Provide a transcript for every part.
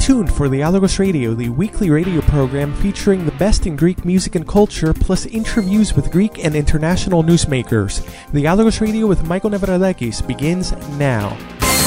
tuned for Dialogos Radio, the weekly radio program featuring the best in Greek music and culture, plus interviews with Greek and international newsmakers. Dialogos Radio with Michael Nevradakis begins now.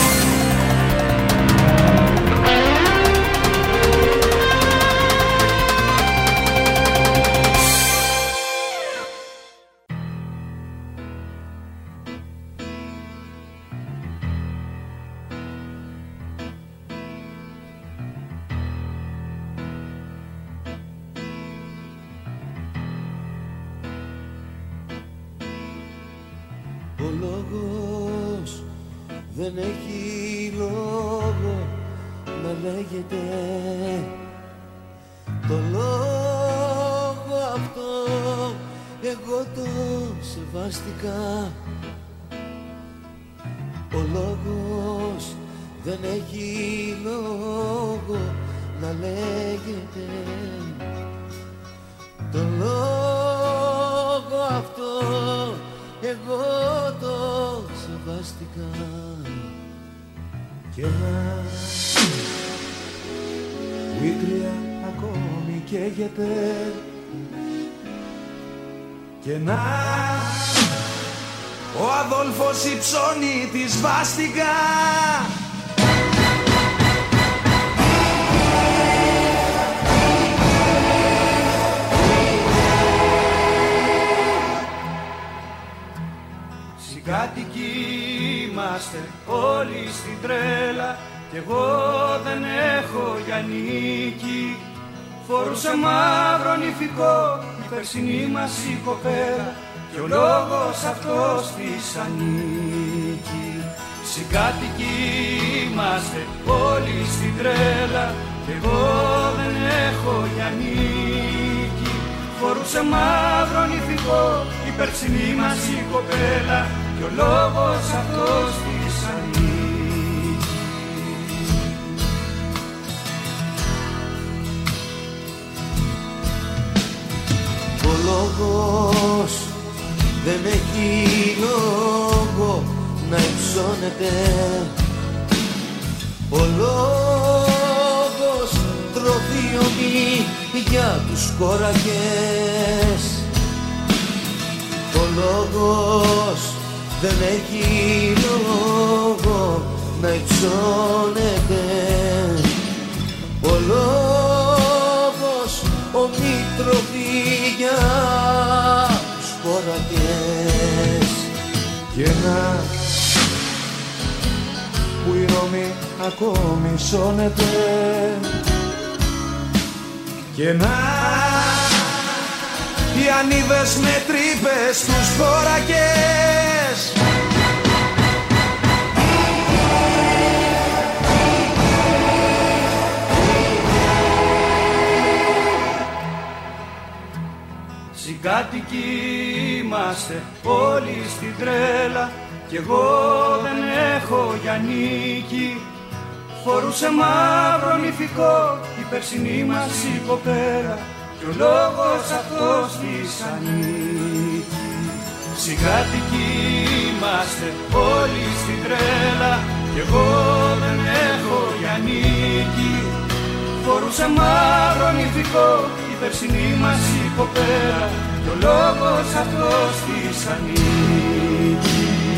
Ο λόγος δεν έχει λόγο να λέγεται. Το λόγο αυτό εγώ το σεβάστηκα. Ο λόγος δεν έχει λόγο να λέγεται. Το λόγο αυτό εγώ το σεβάστηκα. Και ένα βήτρια ακόμη καίγεται. Και να ο Αδόλφος υψώνει τη σβάστηκα. Κάτοικοι είμαστε όλοι στην τρέλα κι εγώ δεν έχω για νίκη. Φορούσε μαύρο νηφικό η περσινή μας η κοπέλα και ο λόγος αυτός της ανήκει. Συγκάτοικοι είμαστε όλοι στην τρέλα κι εγώ δεν έχω για νίκη. Φορούσε μαύρο νηφικό η περσινή μας η κοπέλα και ο λόγος αυτός της ανήκει. Ο λόγος δεν έχει λόγο να υψώνεται. Ο λόγος τροφιομεί για τους κόρακες. Ο λόγος δεν έχει λόγο να υψώνεται. Ο λόγος ομιτροφή για τους κόρακες. Και ένα που η Ρώμη ακόμη σώνεται. Και να οι ανίδες με τρύπες στους χώρακες. Συγκάτοικοι είμαστε όλοι στην τρέλα κι εγώ δεν έχω για νίκη. Φορούσε μαύρο νηφικό η περσινή μας η κοπέλα και ο λόγος αυτός της ανήκει. Συγκάτοικοι είμαστε όλοι στην τρέλα κι εγώ δεν έχω για νίκη. Φορούσε μαύρο νηφικό η περσινή μας η κοπέλα και ο λόγος αυτός της ανήκει.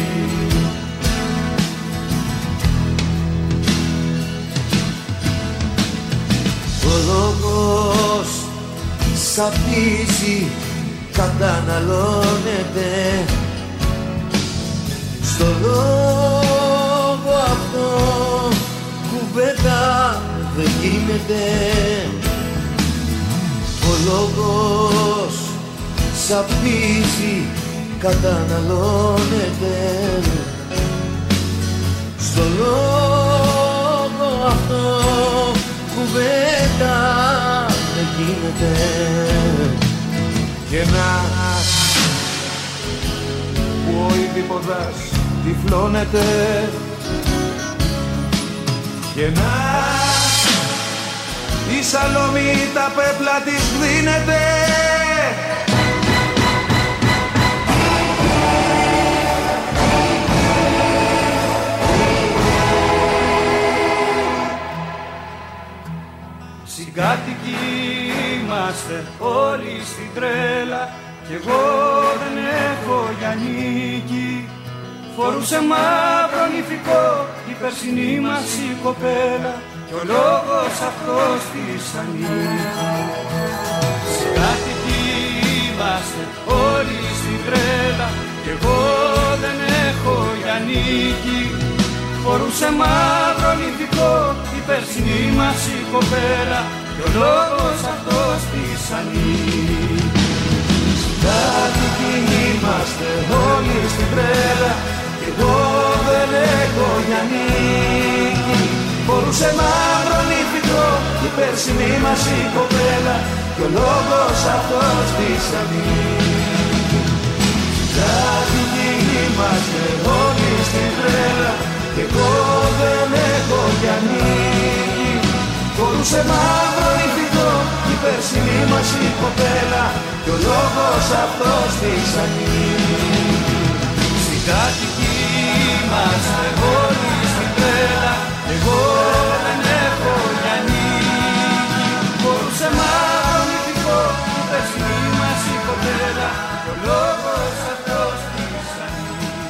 Ο λόγος σαπίζει, καταναλώνεται. Στο λόγο αυτό κουβέντα δεν γίνεται. Ο λόγος σαπίζει, καταναλώνεται. Στο λόγο αυτό κουβέντα δεν γίνεται. Και ένας που ο Ιδιποδάς τυφλώνεται. Και να η Σαλόμη τα πέπλα της δίνεται. είμαστε όλοι στην τρέλα κι εγώ δεν έχω για νίκη. Φορούσε μαύρο νηφικό η περσινή μας η κοπέλα κι ο λόγος αυτός της ανήκει. Συγκάτοικοι είμαστε όλοι στην τρέλα κι εγώ δεν έχω για νίκη. Φορούσε μαύρο νηφικό η περσινή μας η κοπέλα κι ο λόγος αυτός της ανήκει. Συγκάτοικοι είμαστε όλοι στην τρέλα κι εγώ δεν έχω για νίκη. Φορούσε μαύρο νηφικό η περσινή μας η κοπέλα κι ο λόγος αυτός της ανήκει. Συγκάτοικοι είμαστε όλοι στην τρέλα κι εγώ δεν έχω για νίκη. Φορούσε μαύρο νηφικό η περσινή μας η κοπέλα κι ο λόγος αυτός της ανήκει. Συγκάτοικοι είμαστε όλοι στην τρέλα κι εγώ δεν έχω για νίκη. Φορούσε μαύρο νηφικό η περσινή μας η κοπέλα κι ο λόγος αυτός της ανήκει.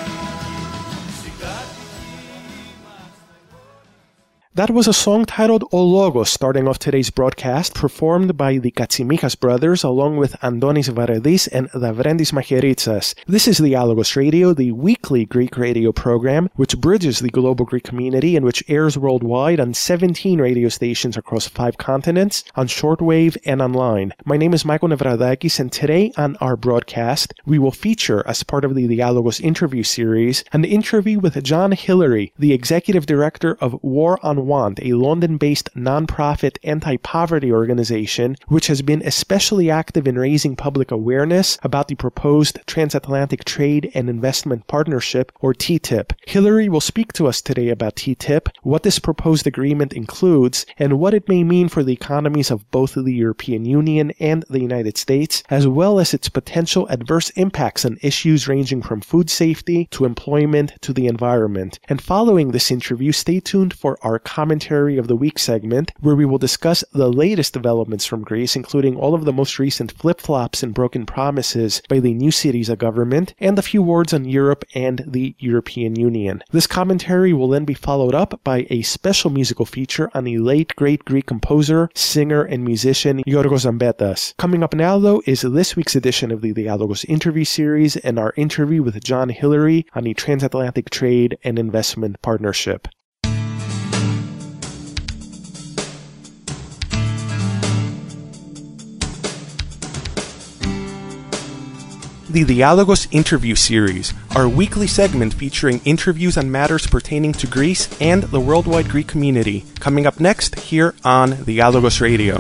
That was a song titled O Logos, starting off today's broadcast, performed by the Katsimikas brothers along with Andonis Varedis and Davrendis Macheritsas. This is Dialogos Radio, the weekly Greek radio program, which bridges the global Greek community and which airs worldwide on 17 radio stations across 5 continents, on shortwave and online. My name is Michael Nevradakis, and today on our broadcast, we will feature, as part of the Dialogos interview series, an interview with John Hillary, the executive director of War on Want, a London-based non-profit anti-poverty organization which has been especially active in raising public awareness about the proposed Transatlantic Trade and Investment Partnership, or TTIP. Hillary will speak to us today about TTIP, what this proposed agreement includes, and what it may mean for the economies of both the European Union and the United States, as well as its potential adverse impacts on issues ranging from food safety to employment to the environment. And following this interview, stay tuned for our Commentary of the Week segment, where we will discuss the latest developments from Greece, including all of the most recent flip-flops and broken promises by the new Syriza government, and a few words on Europe and the European Union. This commentary will then be followed up by a special musical feature on the late great Greek composer, singer, and musician Yorgos Zambetas. Coming up now, though, is this week's edition of the Dialogos interview series and our interview with John Hillary on the Transatlantic Trade and Investment Partnership. The Dialogos interview series, our weekly segment featuring interviews on matters pertaining to Greece and the worldwide Greek community. Coming up next here on Dialogos Radio.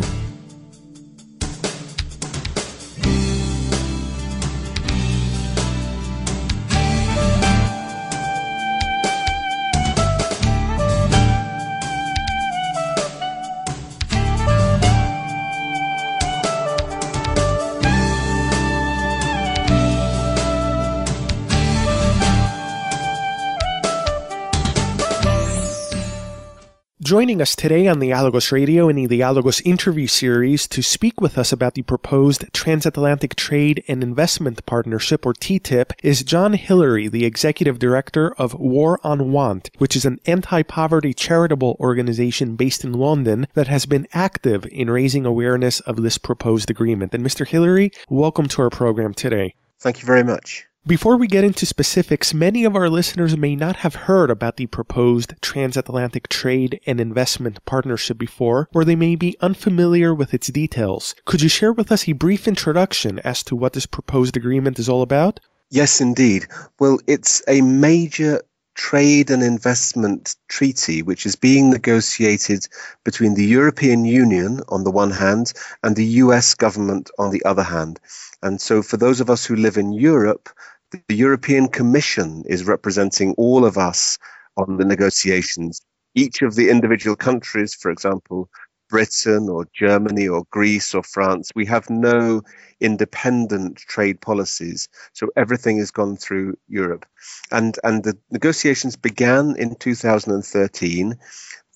Joining us today on Dialogos Radio in the Dialogos interview series to speak with us about the proposed Transatlantic Trade and Investment Partnership, or TTIP, is John Hillary, the executive director of War on Want, which is an anti-poverty charitable organization based in London that has been active in raising awareness of this proposed agreement. And Mr. Hillary, welcome to our program today. Thank you very much. Before we get into specifics, many of our listeners may not have heard about the proposed Transatlantic Trade and Investment Partnership before, or they may be unfamiliar with its details. Could you share with us a brief introduction as to what this proposed agreement is all about? Yes, indeed. Well, it's a major trade and investment treaty which is being negotiated between the European Union on the one hand and the US government on the other hand. And so for those of us who live in Europe, the European Commission is representing all of us on the negotiations. Each of the individual countries, for example, Britain or Germany or Greece or France, we have no independent trade policies. So everything has gone through Europe. And the negotiations began in 2013.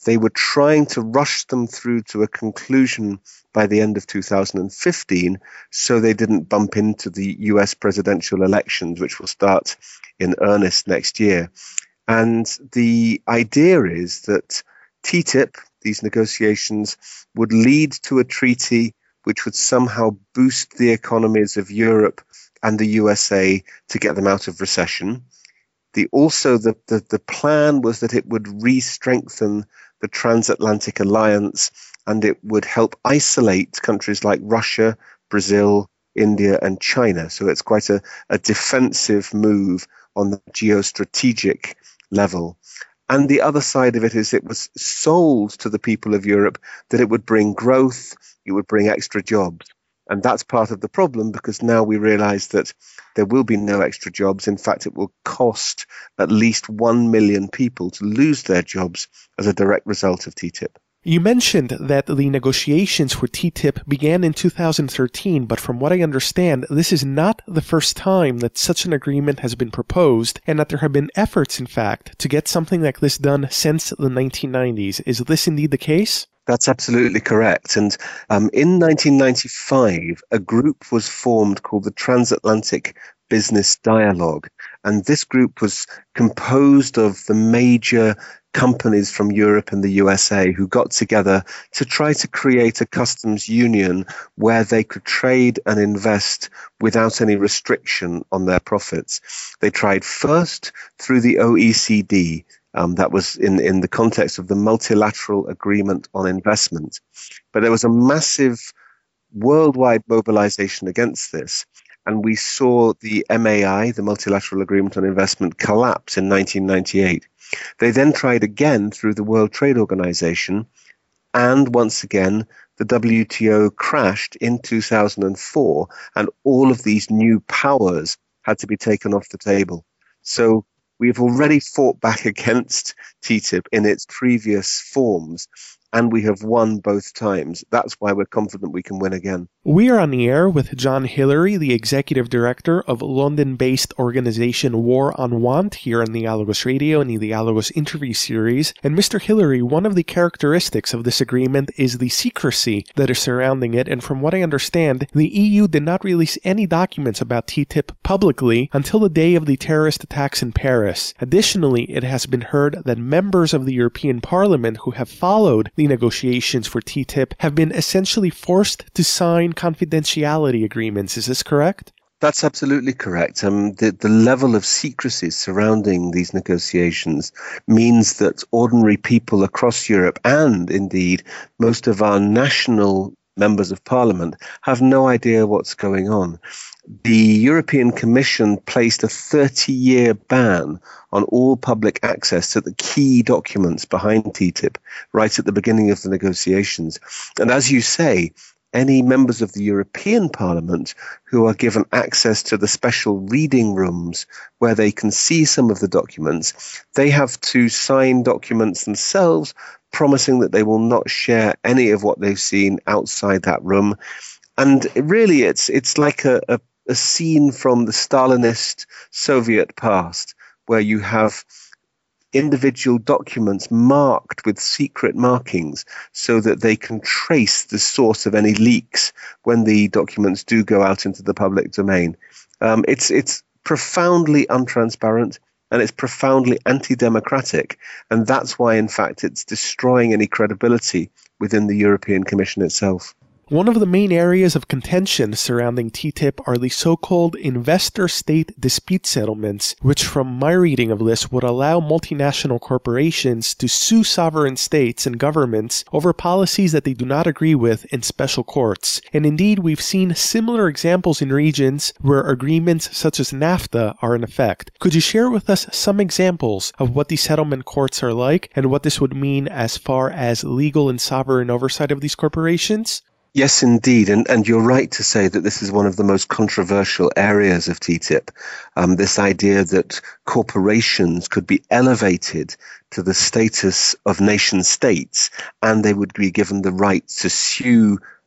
they were trying to rush them through to a conclusion by the end of 2015, so they didn't bump into the US presidential elections, which will start in earnest next year. And the idea is that TTIP, these negotiations, would lead to a treaty which would somehow boost the economies of Europe and the USA to get them out of recession. The plan was that it would re-strengthen the transatlantic alliance, and it would help isolate countries like Russia, Brazil, India, and China. So it's quite a defensive move on the geostrategic level. And the other side of it is it was sold to the people of Europe that it would bring growth, it would bring extra jobs. And that's part of the problem, because now we realize that there will be no extra jobs. In fact, it will cost at least 1 million people to lose their jobs as a direct result of TTIP. You mentioned that the negotiations for TTIP began in 2013, but from what I understand, this is not the first time that such an agreement has been proposed, and that there have been efforts, in fact, to get something like this done since the 1990s. Is this indeed the case? That's absolutely correct. And in 1995, a group was formed called the Transatlantic Business Dialogue. And this group was composed of the major companies from Europe and the USA who got together to try to create a customs union where they could trade and invest without any restriction on their profits. They tried first through the OECD. That was in the context of the Multilateral Agreement on Investment. But there was a massive worldwide mobilization against this. And we saw the MAI, the Multilateral Agreement on Investment, collapse in 1998. They then tried again through the World Trade Organization. And once again, the WTO crashed in 2004. And all of these new powers had to be taken off the table. So we've already fought back against TTIP in its previous forms, and we have won both times. That's why we're confident we can win again. We are on the air with John Hillary, the executive director of London-based organization War on Want here on the Dialogos Radio and the Dialogos interview series. And Mr. Hillary, one of the characteristics of this agreement is the secrecy that is surrounding it. And from what I understand, the EU did not release any documents about TTIP publicly until the day of the terrorist attacks in Paris. Additionally, it has been heard that members of the European Parliament who have followed the negotiations for TTIP have been essentially forced to sign confidentiality agreements. Is this correct? That's absolutely correct. The level of secrecy surrounding these negotiations means that ordinary people across Europe, and indeed most of our national members of parliament, have no idea what's going on. The European Commission placed a 30-year ban on all public access to the key documents behind TTIP right at the beginning of the negotiations. And as you say, any members of the European Parliament who are given access to the special reading rooms where they can see some of the documents, they have to sign documents themselves promising that they will not share any of what they've seen outside that room. And really, it's like a scene from the Stalinist Soviet past, where you have individual documents marked with secret markings so that they can trace the source of any leaks when the documents do go out into the public domain. It's profoundly untransparent, and it's profoundly anti-democratic. And that's why, in fact, it's destroying any credibility within the European Commission itself. One of the main areas of contention surrounding TTIP are the so-called investor-state dispute settlements, which from my reading of this would allow multinational corporations to sue sovereign states and governments over policies that they do not agree with in special courts. And indeed, we've seen similar examples in regions where agreements such as NAFTA are in effect. Could you share with us some examples of what these settlement courts are like and what this would mean as far as legal and sovereign oversight of these corporations? Yes, indeed. And you're right to say that this is one of the most controversial areas of TTIP. This idea that corporations could be elevated to the status of nation states and they would be given the right to sue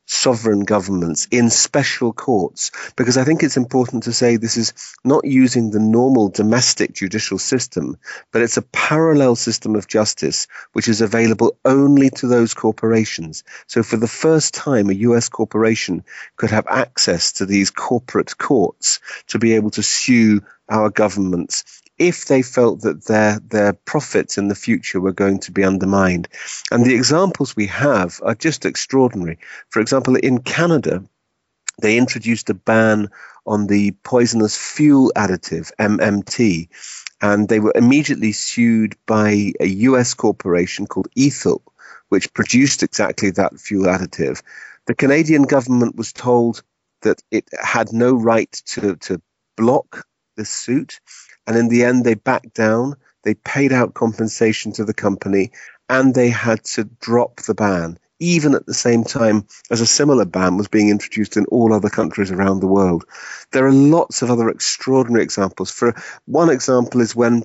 sovereign governments in special courts, because I think it's important to say this is not using the normal domestic judicial system, but it's a parallel system of justice which is available only to those corporations. So for the first time, a US corporation could have access to these corporate courts to be able to sue our governments if they felt that their profits in the future were going to be undermined. And the examples we have are just extraordinary. For example, in Canada, they introduced a ban on the poisonous fuel additive, MMT, and they were immediately sued by a US corporation called Ethyl, which produced exactly that fuel additive. The Canadian government was told that it had no right to block this suit. And in the end, they backed down, they paid out compensation to the company, and they had to drop the ban, even at the same time as a similar ban was being introduced in all other countries around the world. There are lots of other extraordinary examples. For one example is when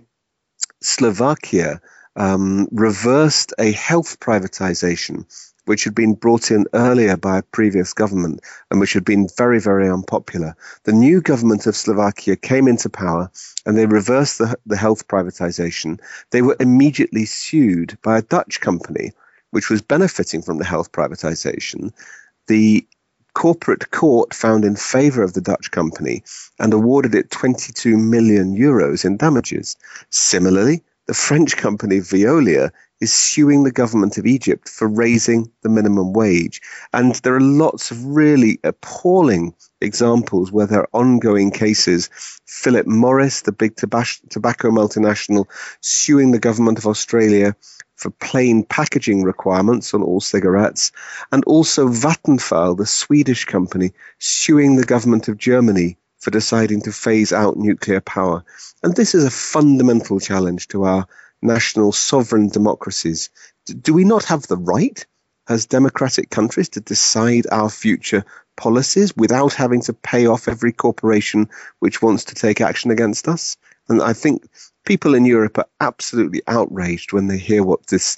Slovakia reversed a health privatization which had been brought in earlier by a previous government and which had been very, very unpopular. The new government of Slovakia came into power and they reversed the health privatization. They were immediately sued by a Dutch company which was benefiting from the health privatization. The corporate court found in favor of the Dutch company and awarded it 22 million euros in damages. Similarly, the French company Veolia is suing the government of Egypt for raising the minimum wage. And there are lots of really appalling examples where there are ongoing cases. Philip Morris, the big tobacco multinational, suing the government of Australia for plain packaging requirements on all cigarettes. And also Vattenfall, the Swedish company, suing the government of Germany for deciding to phase out nuclear power. And this is a fundamental challenge to our national sovereign democracies. Do we not have the right as democratic countries to decide our future policies without having to pay off every corporation which wants to take action against us? And I think people in Europe are absolutely outraged when they hear what this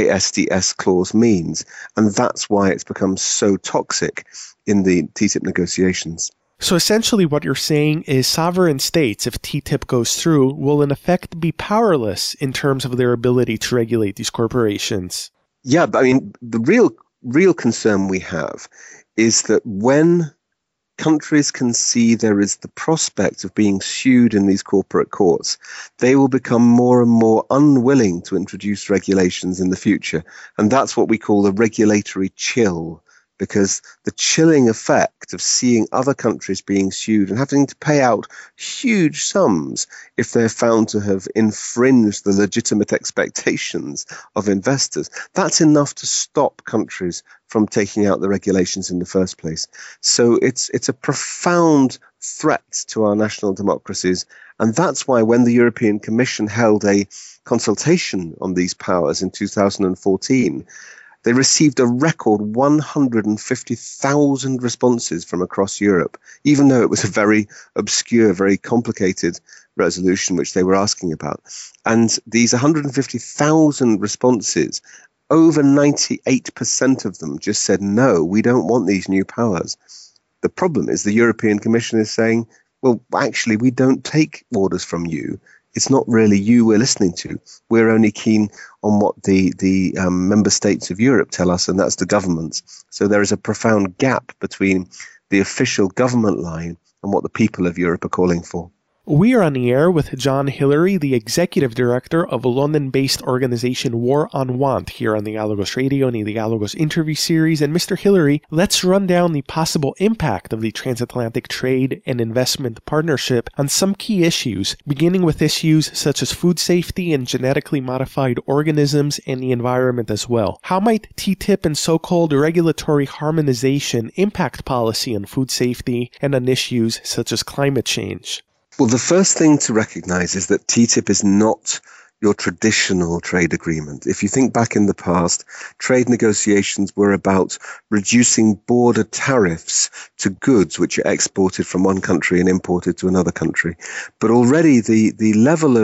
ISDS clause means. And that's why it's become so toxic in the TTIP negotiations. So essentially what you're saying is sovereign states, if TTIP goes through, will in effect be powerless in terms of their ability to regulate these corporations. Yeah, but I mean, the real concern we have is that when countries can see there is the prospect of being sued in these corporate courts, they will become more and more unwilling to introduce regulations in the future. And that's what we call the regulatory chill. Because the chilling effect of seeing other countries being sued and having to pay out huge sums if they're found to have infringed the legitimate expectations of investors, that's enough to stop countries from taking out the regulations in the first place. So it's a profound threat to our national democracies. And that's why when the European Commission held a consultation on these powers in 2014, they received a record 150,000 responses from across Europe, even though it was a very obscure, very complicated resolution which they were asking about. And these 150,000 responses, over 98% of them just said, no, we don't want these new powers. The problem is the European Commission is saying, well, actually, we don't take orders from you. It's not really you we're listening to. We're only keen on what the member states of Europe tell us, and that's the governments. So there is a profound gap between the official government line and what the people of Europe are calling for. We are on the air with John Hillary, the executive director of a London-based organization War on Want here on the Dialogos Radio and the Dialogos interview series. And Mr. Hillary, let's run down the possible impact of the transatlantic trade and investment partnership on some key issues, beginning with issues such as food safety and genetically modified organisms and the environment as well. How might TTIP and so-called regulatory harmonization impact policy on food safety and on issues such as climate change? Well, the first thing to recognize is that TTIP is not your traditional trade agreement. If you think back in the past, trade negotiations were about reducing border tariffs to goods which are exported from one country and imported to another country. But already the level of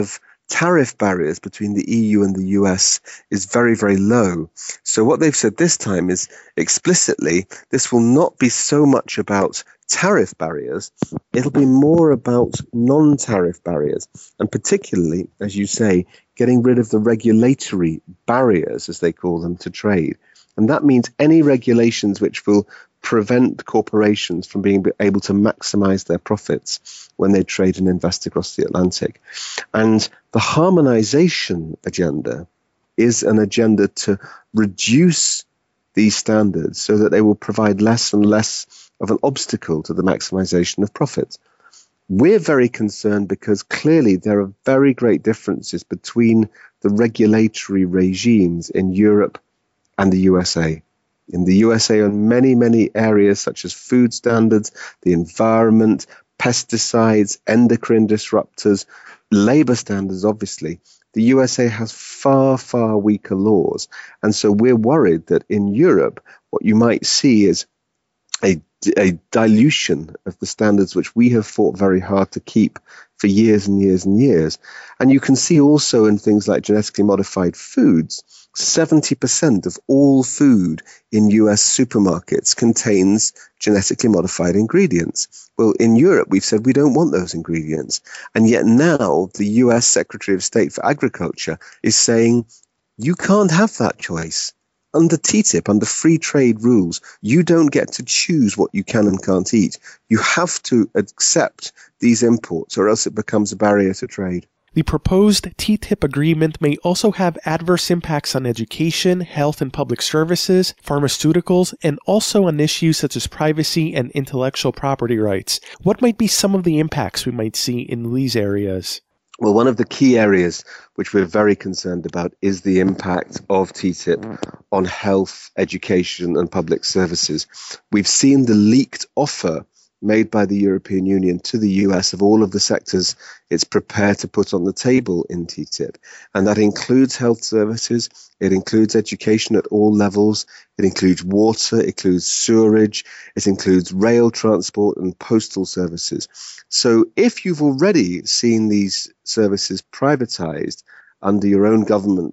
tariff barriers between the EU and the US is very, very low. So what they've said this time is explicitly, this will not be so much about tariff barriers, it'll be more about non-tariff barriers, and particularly, as you say, getting rid of the regulatory barriers, as they call them, to trade. And that means any regulations which will prevent corporations from being able to maximize their profits when they trade and invest across the Atlantic. And the harmonization agenda is an agenda to reduce these standards so that they will provide less and less of an obstacle to the maximization of profits. We're very concerned because clearly there are very great differences between the regulatory regimes in Europe and the USA. In the USA, on many, many areas such as food standards, the environment, pesticides, endocrine disruptors, labor standards, obviously, the USA has far, far weaker laws. And so we're worried that in Europe, what you might see is a dilution of the standards which we have fought very hard to keep for years and years and years. And you can see also in things like genetically modified foods, 70% of all food in US supermarkets contains genetically modified ingredients. Well, in Europe, we've said we don't want those ingredients. And yet now the US Secretary of State for Agriculture is saying, you can't have that choice. Under TTIP, under free trade rules, you don't get to choose what you can and can't eat. You have to accept these imports or else it becomes a barrier to trade. The proposed TTIP agreement may also have adverse impacts on education, health and public services, pharmaceuticals, and also on issues such as privacy and intellectual property rights. What might be some of the impacts we might see in these areas? Well, one of the key areas which we're very concerned about is the impact of TTIP on health, education, and public services. We've seen the leaked offer made by the European Union to the US of all of the sectors it's prepared to put on the table in TTIP. And that includes health services, it includes education at all levels, it includes water, it includes sewerage, it includes rail transport and postal services. So if you've already seen these services privatized under your own government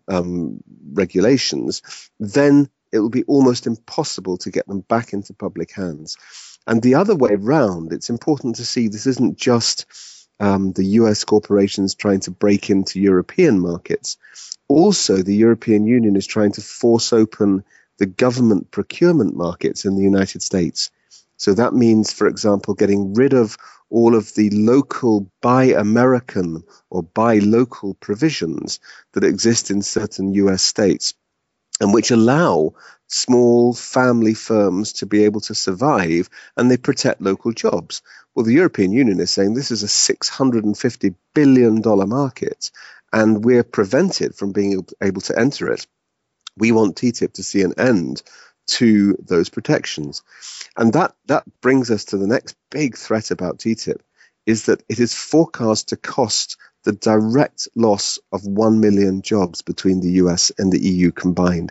regulations, then it will be almost impossible to get them back into public hands. And the other way round, it's important to see this isn't just the US corporations trying to break into European markets. Also, the European Union is trying to force open the government procurement markets in the United States. So that means, for example, getting rid of all of the local buy American or buy local provisions that exist in certain US states and which allow small family firms to be able to survive, and they protect local jobs. Well, the European Union is saying this is a $650 billion market, and we're prevented from being able to enter it. We want TTIP to see an end to those protections. And that brings us to the next big threat about TTIP, is that it is forecast to cost the direct loss of 1 million jobs between the US and the EU combined.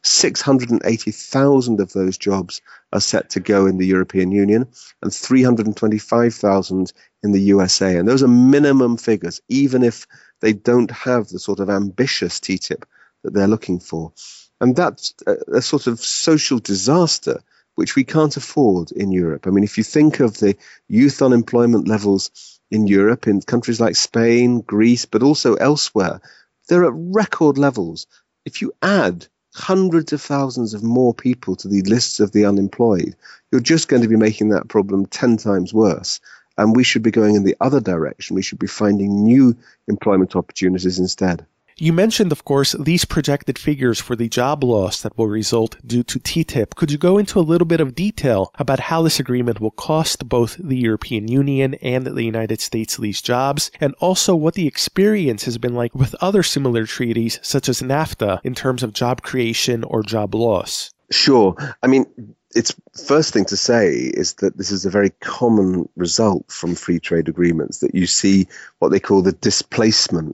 680,000 of those jobs are set to go in the European Union and 325,000 in the USA. And those are minimum figures, even if they don't have the sort of ambitious TTIP that they're looking for. And that's a sort of social disaster which we can't afford in Europe. I mean, if you think of the youth unemployment levels in Europe, in countries like Spain, Greece, but also elsewhere, they're at record levels. If you add hundreds of thousands of more people to the lists of the unemployed, you're just going to be making that problem 10 times worse. And we should be going in the other direction. We should be finding new employment opportunities instead. You mentioned, of course, these projected figures for the job loss that will result due to TTIP. Could you go into a little bit of detail about how this agreement will cost both the European Union and the United States these jobs, and also what the experience has been like with other similar treaties, such as NAFTA, in terms of job creation or job loss? Sure. I mean, it's first thing to say is that this is a very common result from free trade agreements, that you see what they call the displacement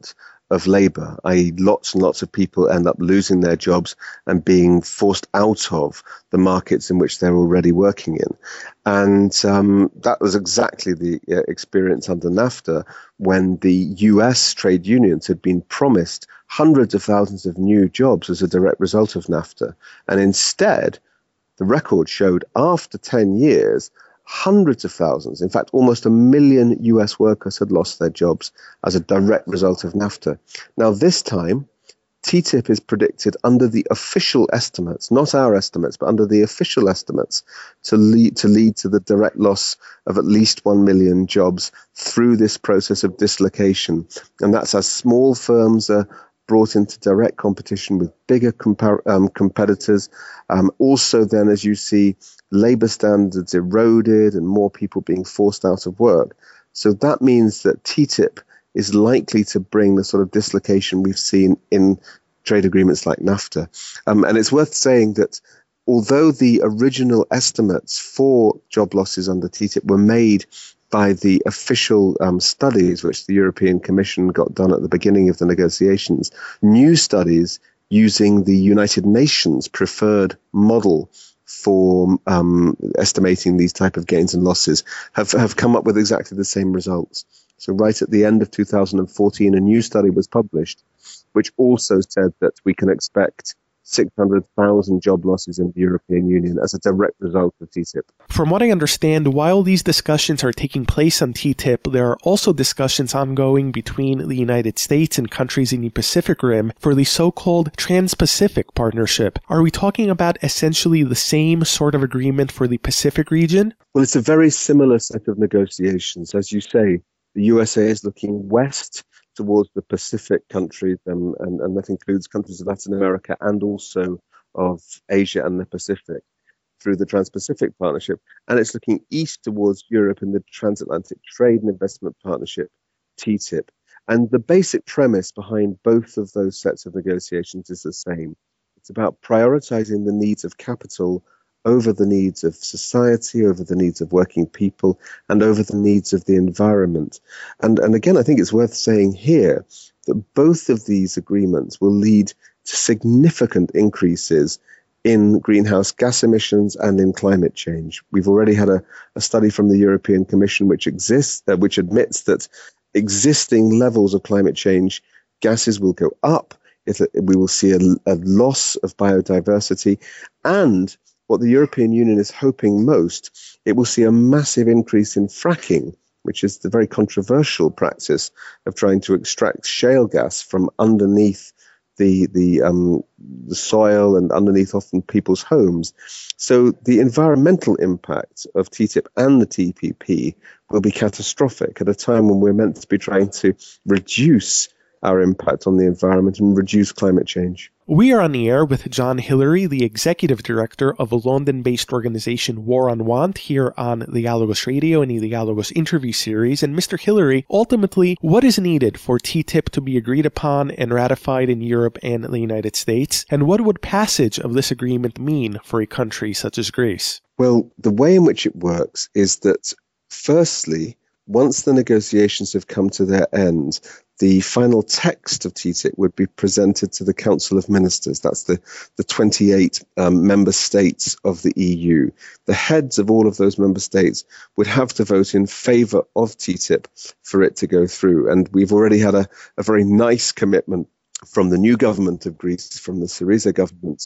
of labor, i.e. lots and lots of people end up losing their jobs and being forced out of the markets in which they're already working in. And that was exactly the experience under NAFTA, when the US trade unions had been promised hundreds of thousands of new jobs as a direct result of NAFTA. And instead, the record showed after 10 years, hundreds of thousands, in fact, almost 1 million US workers had lost their jobs as a direct result of NAFTA. Now, this time, TTIP is predicted under the official estimates, not our estimates, but under the official estimates, to lead to the direct loss of at least 1 million jobs through this process of dislocation. And that's as small firms are brought into direct competition with bigger competitors. Also then, as you see, labor standards eroded and more people being forced out of work. So that means that TTIP is likely to bring the sort of dislocation we've seen in trade agreements like NAFTA. And it's worth saying that although the original estimates for job losses under TTIP were made by the official studies which the European Commission got done at the beginning of the negotiations, new studies using the United Nations preferred model for estimating these type of gains and losses have come up with exactly the same results. So right at the end of 2014, a new study was published, which also said that we can expect 600,000 job losses in the European Union as a direct result of TTIP. From what I understand, while these discussions are taking place on TTIP, there are also discussions ongoing between the United States and countries in the Pacific Rim for the so-called Trans-Pacific Partnership. Are we talking about essentially the same sort of agreement for the Pacific region? Well, it's a very similar set of negotiations. As you say, the USA is looking west towards the Pacific countries, and that includes countries of Latin America and also of Asia and the Pacific through the Trans-Pacific Partnership. And it's looking east towards Europe in the Transatlantic Trade and Investment Partnership, TTIP. And the basic premise behind both of those sets of negotiations is the same. It's about prioritizing the needs of capital over the needs of society, over the needs of working people, and over the needs of the environment. And again, I think it's worth saying here that both of these agreements will lead to significant increases in greenhouse gas emissions and in climate change. We've already had a study from the European Commission which admits that existing levels of climate change gases will go up. We will see a loss of biodiversity, and what the European Union is hoping most, it will see a massive increase in fracking, which is the very controversial practice of trying to extract shale gas from underneath the soil and underneath often people's homes. So the environmental impact of TTIP and the TPP will be catastrophic at a time when we're meant to be trying to reduce our impact on the environment and reduce climate change. We are on the air with John Hillary, the executive director of a London-based organization, War on Want, here on the Dialogos Radio and the Dialogos interview series. And Mr. Hillary, ultimately, what is needed for TTIP to be agreed upon and ratified in Europe and the United States? And what would passage of this agreement mean for a country such as Greece? Well, the way in which it works is that, firstly, once the negotiations have come to their end, the final text of TTIP would be presented to the Council of Ministers. That's the 28 member states of the EU. The heads of all of those member states would have to vote in favour of TTIP for it to go through. And we've already had a very nice commitment from the new government of Greece, from the Syriza government,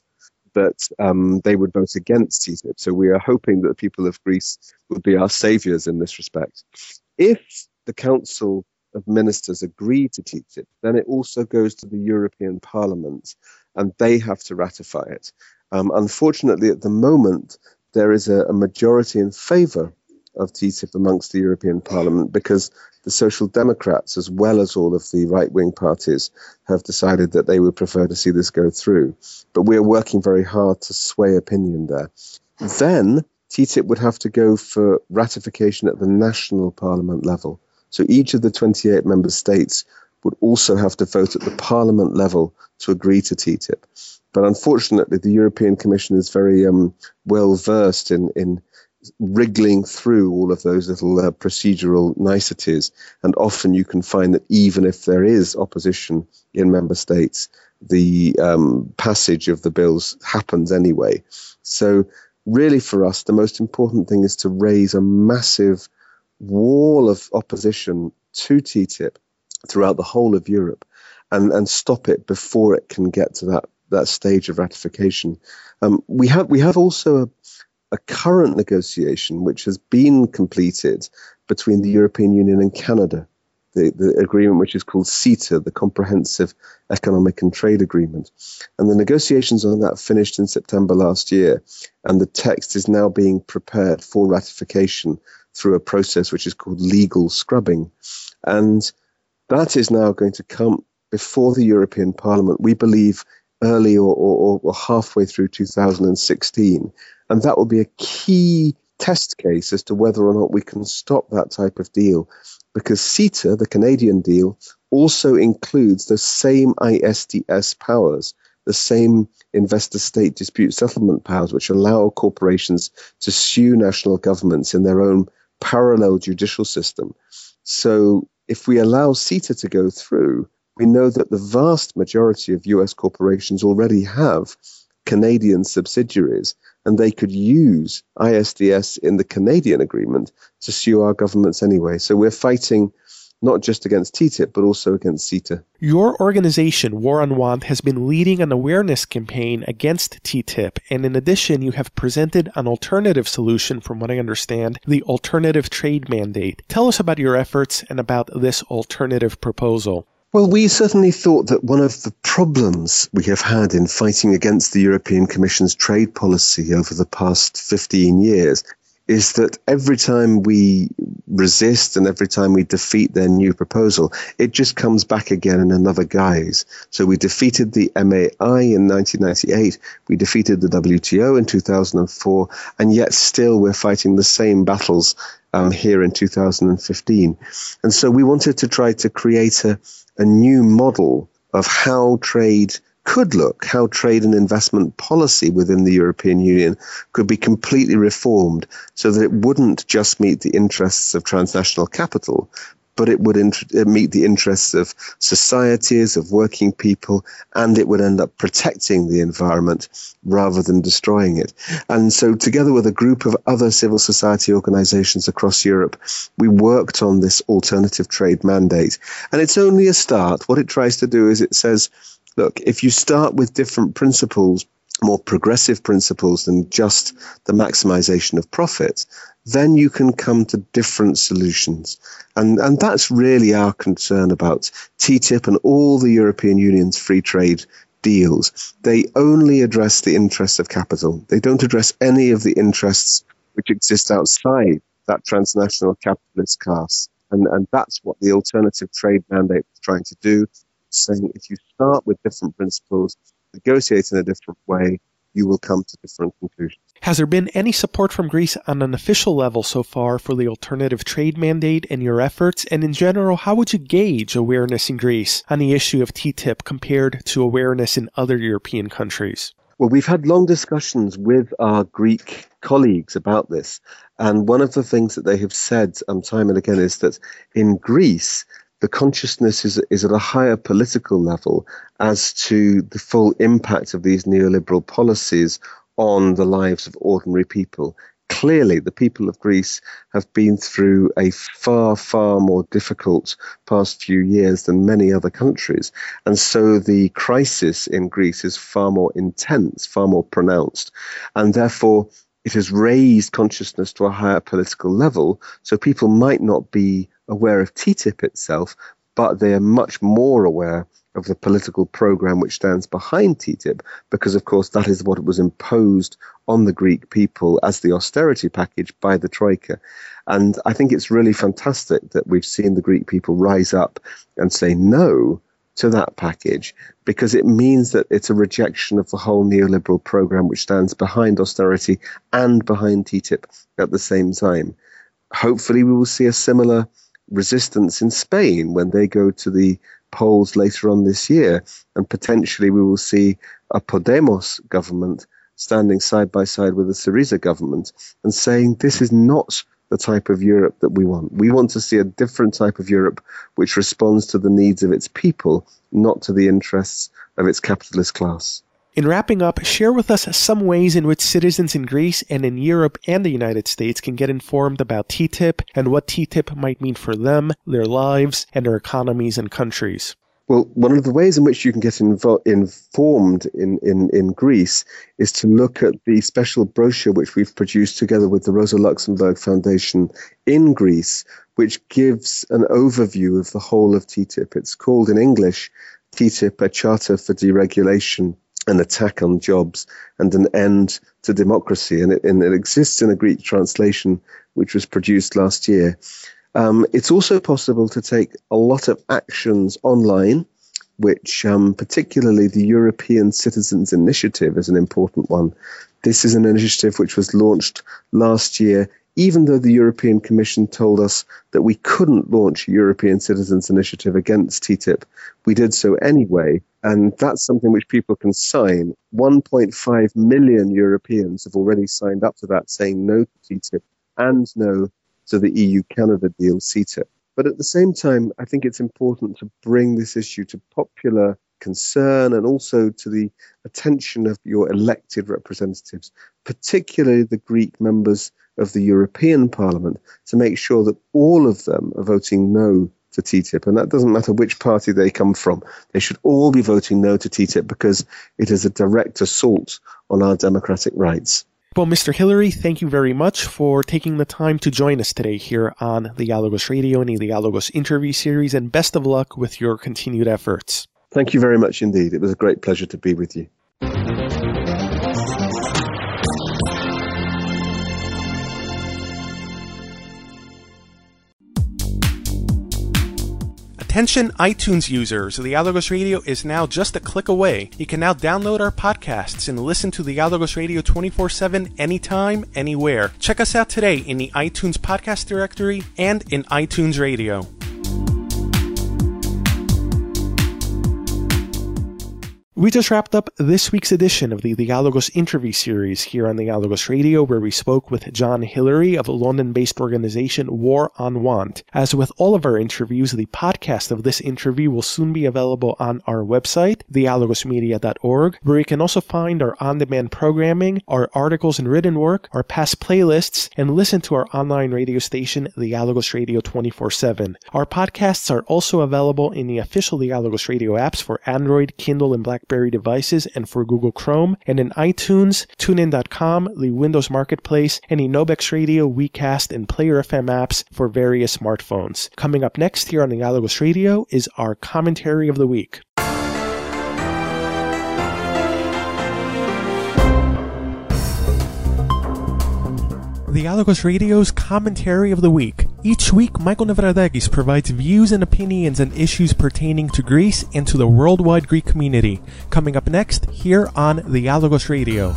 that they would vote against TTIP. So we are hoping that the people of Greece would be our saviours in this respect. If the Council of Ministers agree to TTIP, then it also goes to the European Parliament and they have to ratify it. Unfortunately, at the moment, there is a majority in favour of TTIP amongst the European Parliament because the Social Democrats, as well as all of the right-wing parties, have decided that they would prefer to see this go through. But we're working very hard to sway opinion there. Then TTIP would have to go for ratification at the national parliament level. So each of the 28 member states would also have to vote at the parliament level to agree to TTIP. But unfortunately, the European Commission is very well versed in wriggling through all of those little procedural niceties. And often you can find that even if there is opposition in member states, the passage of the bills happens anyway. So really for us, the most important thing is to raise a massive wall of opposition to TTIP throughout the whole of Europe and stop it before it can get to that stage of ratification. We have also a current negotiation which has been completed between the European Union and Canada, the agreement which is called CETA, the Comprehensive Economic and Trade Agreement. And the negotiations on that finished in September last year, and the text is now being prepared for ratification through a process which is called legal scrubbing. And that is now going to come before the European Parliament, we believe early or halfway through 2016. And that will be a key test case as to whether or not we can stop that type of deal. Because CETA, the Canadian deal, also includes the same ISDS powers, the same investor-state dispute settlement powers, which allow corporations to sue national governments in their own parallel judicial system. So if we allow CETA to go through, we know that the vast majority of US corporations already have Canadian subsidiaries, and they could use ISDS in the Canadian agreement to sue our governments anyway. So we're fighting not just against TTIP, but also against CETA. Your organization, War on Want, has been leading an awareness campaign against TTIP, and in addition, you have presented an alternative solution, from what I understand, the alternative trade mandate. Tell us about your efforts and about this alternative proposal. Well, we certainly thought that one of the problems we have had in fighting against the European Commission's trade policy over the past 15 years is that every time we resist and every time we defeat their new proposal, it just comes back again in another guise. So we defeated the MAI in 1998, we defeated the WTO in 2004, and yet still we're fighting the same battles here in 2015. And so we wanted to try to create a new model of how trade could look, how trade and investment policy within the European Union could be completely reformed so that it wouldn't just meet the interests of transnational capital, but it would meet the interests of societies, of working people, and it would end up protecting the environment rather than destroying it. And so together with a group of other civil society organizations across Europe, we worked on this alternative trade mandate. And it's only a start. What it tries to do is it says, look, if you start with different principles, more progressive principles than just the maximization of profit, then you can come to different solutions. And that's really our concern about TTIP and all the European Union's free trade deals. They only address the interests of capital. They don't address any of the interests which exist outside that transnational capitalist class. And that's what the alternative trade mandate is trying to do, saying if you start with different principles, negotiate in a different way, you will come to different conclusions. Has there been any support from Greece on an official level so far for the alternative trade mandate and your efforts? And in general, how would you gauge awareness in Greece on the issue of TTIP compared to awareness in other European countries? Well, we've had long discussions with our Greek colleagues about this. And one of the things that they have said time and again is that in Greece, the consciousness is at a higher political level as to the full impact of these neoliberal policies on the lives of ordinary people. Clearly, the people of Greece have been through a far, far more difficult past few years than many other countries. And so the crisis in Greece is far more intense, far more pronounced. And therefore, it has raised consciousness to a higher political level. So people might not be aware of TTIP itself, but they are much more aware of the political program which stands behind TTIP, because, of course, that is what was imposed on the Greek people as the austerity package by the Troika. And I think it's really fantastic that we've seen the Greek people rise up and say no to that package, because it means that it's a rejection of the whole neoliberal program which stands behind austerity and behind TTIP at the same time. Hopefully we will see a similar resistance in Spain when they go to the polls later on this year, and potentially we will see a Podemos government standing side by side with the Syriza government and saying this is not the type of Europe that we want. We want to see a different type of Europe which responds to the needs of its people, not to the interests of its capitalist class. In wrapping up, share with us some ways in which citizens in Greece and in Europe and the United States can get informed about TTIP and what TTIP might mean for them, their lives, and their economies and countries. Well, one of the ways in which you can get informed in Greece is to look at the special brochure which we've produced together with the Rosa Luxemburg Foundation in Greece, which gives an overview of the whole of TTIP. It's called in English, TTIP, a Charter for Deregulation, an attack on jobs and an end to democracy. And it exists in a Greek translation, which was produced last year. It's also possible to take a lot of actions online, which particularly the European Citizens Initiative is an important one. This is an initiative which was launched last year, even though the European Commission told us that we couldn't launch a European Citizens Initiative against TTIP. We did so anyway, and that's something which people can sign. 1.5 million Europeans have already signed up to that, saying no to TTIP and no to the EU-Canada deal, CETA. But at the same time, I think it's important to bring this issue to popular concern and also to the attention of your elected representatives, particularly the Greek members of the European Parliament, to make sure that all of them are voting no to TTIP. And that doesn't matter which party they come from. They should all be voting no to TTIP because it is a direct assault on our democratic rights. Well, Mr. Hillary, thank you very much for taking the time to join us today here on the Dialogos Radio and the Dialogos interview series, and best of luck with your continued efforts. Thank you very much indeed. It was a great pleasure to be with you. Attention iTunes users, the Dialogos Radio is now just a click away. You can now download our podcasts and listen to the Dialogos Radio 24/7 anytime, anywhere. Check us out today in the iTunes podcast directory and in iTunes Radio. We just wrapped up this week's edition of the Dialogos interview series here on the Dialogos Radio, where we spoke with John Hillary of London-based organization War on Want. As with all of our interviews, the podcast of this interview will soon be available on our website, dialogosmedia.org, where you can also find our on-demand programming, our articles and written work, our past playlists, and listen to our online radio station, Dialogos Radio 24/7. Our podcasts are also available in the official Dialogos Radio apps for Android, Kindle, and BlackBerry devices and for Google Chrome, and in iTunes, TuneIn.com, the Windows Marketplace, and the Nobex Radio, WeCast, and Player FM apps for various smartphones. Coming up next here on the Dialogos Radio is our commentary of the week. The Dialogos Radio's Commentary of the Week. Each week, Michael Nevradakis provides views and opinions on issues pertaining to Greece and to the worldwide Greek community. Coming up next, here on the Dialogos Radio.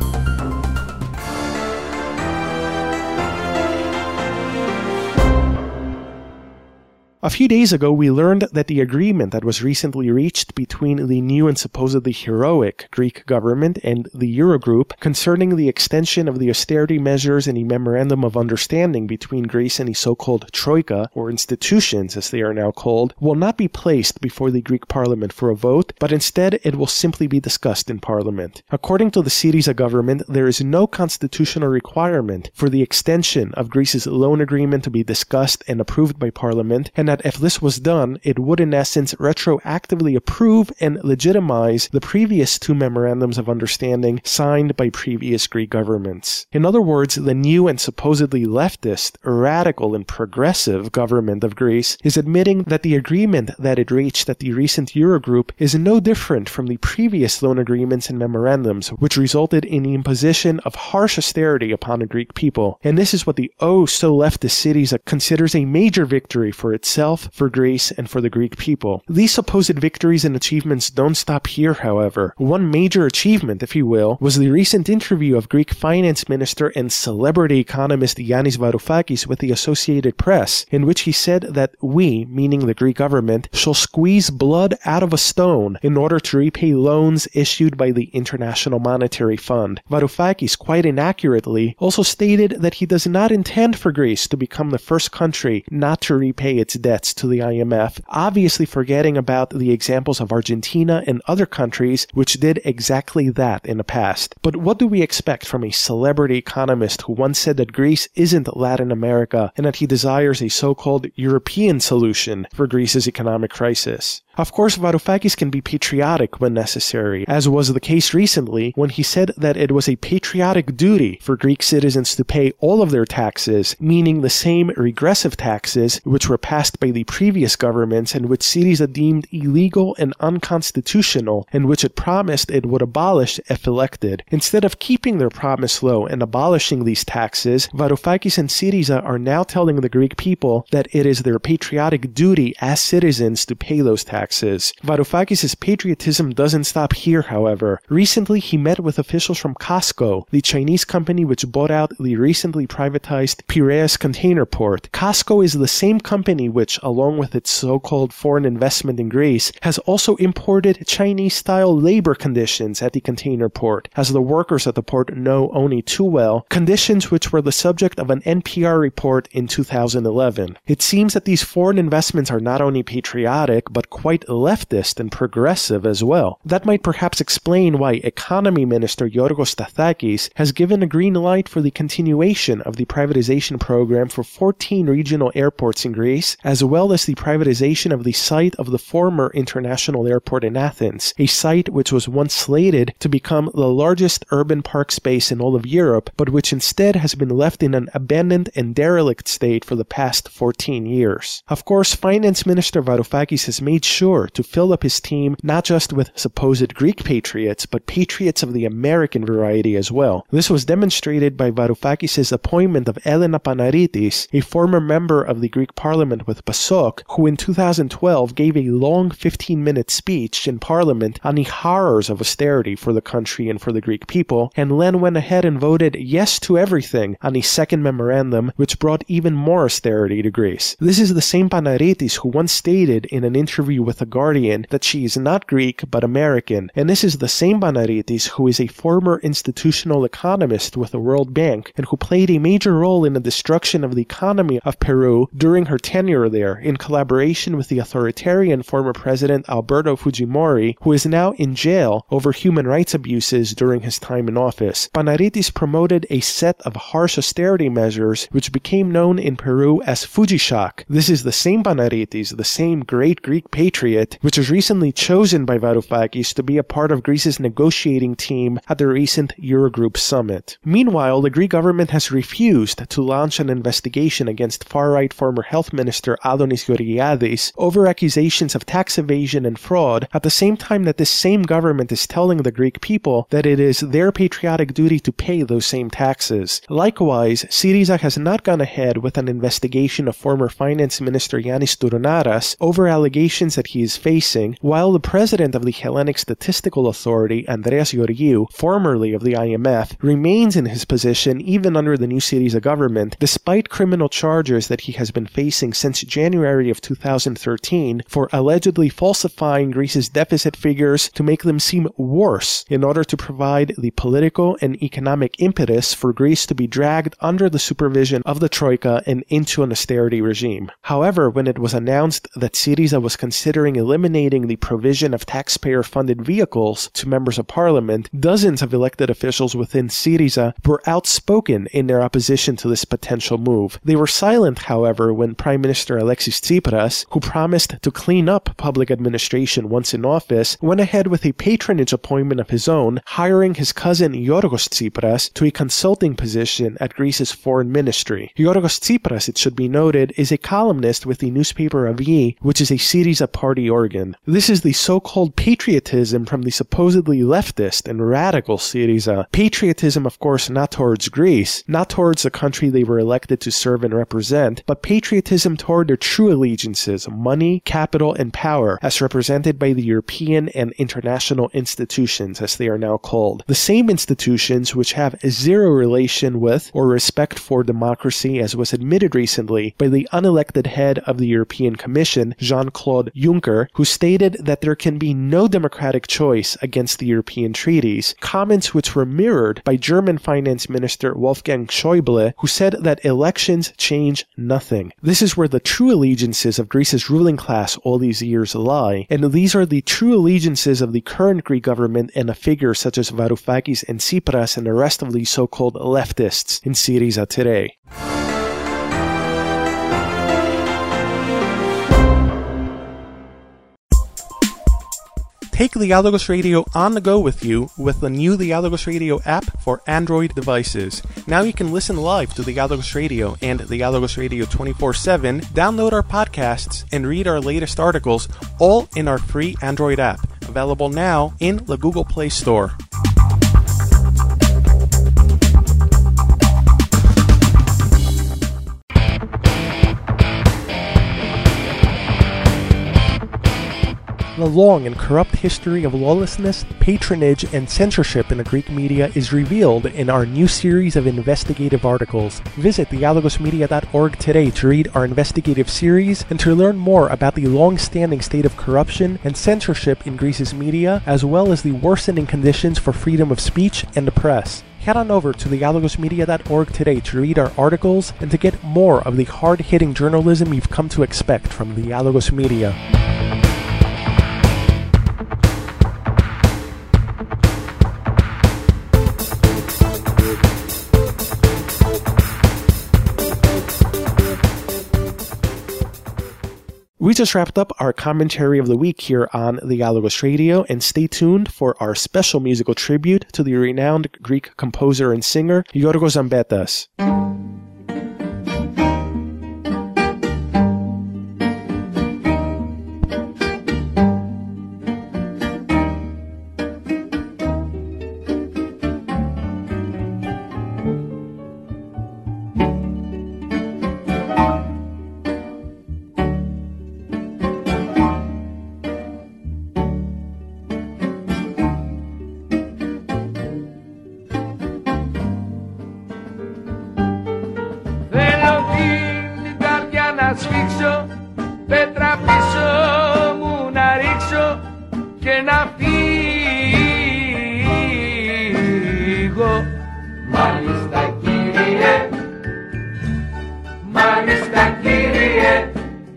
A few days ago, we learned that the agreement that was recently reached between the new and supposedly heroic Greek government and the Eurogroup concerning the extension of the austerity measures in the Memorandum of Understanding between Greece and the so-called Troika, or institutions as they are now called, will not be placed before the Greek Parliament for a vote, but instead it will simply be discussed in Parliament. According to the Syriza government, there is no constitutional requirement for the extension of Greece's loan agreement to be discussed and approved by Parliament, and that if this was done, it would in essence retroactively approve and legitimize the previous two memorandums of understanding signed by previous Greek governments. In other words, the new and supposedly leftist, radical and progressive government of Greece is admitting that the agreement that it reached at the recent Eurogroup is no different from the previous loan agreements and memorandums, which resulted in the imposition of harsh austerity upon the Greek people. And this is what the so leftist Syriza considers a major victory for itself himself, for Greece, and for the Greek people. These supposed victories and achievements don't stop here, however. One major achievement, if you will, was the recent interview of Greek finance minister and celebrity economist Yanis Varoufakis with the Associated Press, in which he said that we, meaning the Greek government, shall squeeze blood out of a stone in order to repay loans issued by the International Monetary Fund. Varoufakis, quite inaccurately, also stated that he does not intend for Greece to become the first country not to repay its debts to the IMF, obviously forgetting about the examples of Argentina and other countries which did exactly that in the past. But what do we expect from a celebrity economist who once said that Greece isn't Latin America and that he desires a so-called European solution for Greece's economic crisis? Of course, Varoufakis can be patriotic when necessary, as was the case recently when he said that it was a patriotic duty for Greek citizens to pay all of their taxes, meaning the same regressive taxes which were passed by the previous governments and which Syriza deemed illegal and unconstitutional, and which it promised it would abolish if elected. Instead of keeping their promise low and abolishing these taxes, Varoufakis and Syriza are now telling the Greek people that it is their patriotic duty as citizens to pay those taxes. Varoufakis' patriotism doesn't stop here, however. Recently, he met with officials from COSCO, the Chinese company which bought out the recently privatized Piraeus container port. COSCO is the same company which, along with its so-called foreign investment in Greece, has also imported Chinese-style labor conditions at the container port, as the workers at the port know only too well, conditions which were the subject of an NPR report in 2011. It seems that these foreign investments are not only patriotic, but quite leftist and progressive as well. That might perhaps explain why Economy Minister Yorgos Stathakis has given a green light for the continuation of the privatization program for 14 regional airports in Greece, as well as the privatization of the site of the former international airport in Athens, a site which was once slated to become the largest urban park space in all of Europe, but which instead has been left in an abandoned and derelict state for the past 14 years. Of course, Finance Minister Varoufakis has made sure to fill up his team not just with supposed Greek patriots, but patriots of the American variety as well. This was demonstrated by Varoufakis' appointment of Elena Panaritis, a former member of the Greek parliament with PASOK, who in 2012 gave a long 15-minute speech in parliament on the horrors of austerity for the country and for the Greek people, and then went ahead and voted yes to everything on the second memorandum, which brought even more austerity to Greece. This is the same Panaritis who once stated in an interview with The Guardian that she is not Greek but American, and this is the same Panaritis who is a former institutional economist with the World Bank and who played a major role in the destruction of the economy of Peru during her tenure there, in collaboration with the authoritarian former president Alberto Fujimori, who is now in jail over human rights abuses during his time in office. Panaritis promoted a set of harsh austerity measures which became known in Peru as Fujishock. This is the same Panaritis, the same great Greek patriot, which was recently chosen by Varoufakis to be a part of Greece's negotiating team at the recent Eurogroup summit. Meanwhile, the Greek government has refused to launch an investigation against far-right former health minister Adonis Georgiadis over accusations of tax evasion and fraud, at the same time that this same government is telling the Greek people that it is their patriotic duty to pay those same taxes. Likewise, Syriza has not gone ahead with an investigation of former finance minister Yannis Stourounaras over allegations that he is facing, while the president of the Hellenic Statistical Authority, Andreas Georgiou, formerly of the IMF, remains in his position even under the new Syriza government, despite criminal charges that he has been facing since January of 2013 for allegedly falsifying Greece's deficit figures to make them seem worse in order to provide the political and economic impetus for Greece to be dragged under the supervision of the Troika and into an austerity regime. However, when it was announced that Syriza was considering eliminating the provision of taxpayer-funded vehicles to members of parliament, dozens of elected officials within Syriza were outspoken in their opposition to this potential move. They were silent, however, when Prime Minister Alexis Tsipras, who promised to clean up public administration once in office, went ahead with a patronage appointment of his own, hiring his cousin Yorgos Tsipras to a consulting position at Greece's foreign ministry. Yorgos Tsipras, it should be noted, is a columnist with the newspaper Avi, which is a Syriza party party organ. This is the so-called patriotism from the supposedly leftist and radical Syriza. Patriotism, of course, not towards Greece, not towards the country they were elected to serve and represent, but patriotism toward their true allegiances, money, capital, and power, as represented by the European and international institutions, as they are now called. The same institutions which have zero relation with or respect for democracy, as was admitted recently by the unelected head of the European Commission, Jean-Claude Juncker, who stated that there can be no democratic choice against the European treaties, comments which were mirrored by German Finance Minister Wolfgang Schäuble, who said that elections change nothing. This is where the true allegiances of Greece's ruling class all these years lie, and these are the true allegiances of the current Greek government and a figure such as Varoufakis and Tsipras and the rest of the so-called leftists in Syriza today. Take Dialogos Radio on the go with you with the new Dialogos Radio app for Android devices. Now you can listen live to Dialogos Radio and Dialogos Radio 24/7, download our podcasts, and read our latest articles, all in our free Android app, available now in the Google Play Store. The long and corrupt history of lawlessness, patronage, and censorship in the Greek media is revealed in our new series of investigative articles. Visit dialogosmedia.org today to read our investigative series and to learn more about the long-standing state of corruption and censorship in Greece's media, as well as the worsening conditions for freedom of speech and the press. Head on over to dialogosmedia.org today to read our articles and to get more of the hard-hitting journalism you've come to expect from Dialogos Media. We just wrapped up our commentary of the week here on Dialogos Radio, and stay tuned for our special musical tribute to the renowned Greek composer and singer Yorgos Zambetas. σφίξω, πέτρα πίσω μου να ρίξω και να φύγω. Μάλιστα κύριε, μάλιστα κύριε,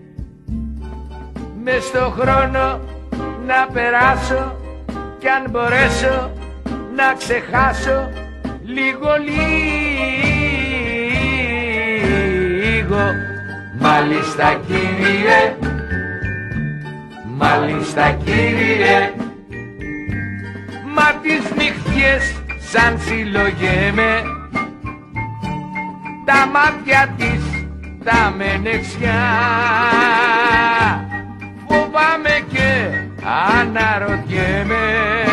μες στο χρόνο να περάσω κι αν μπορέσω να ξεχάσω λίγο λίγο. Μάλιστα κύριε, μάλιστα κύριε, μα τις νυχτιές σαν συλλογέμαι, τα μάτια της τα μενεξιά, φοβάμαι και αναρωτιέμαι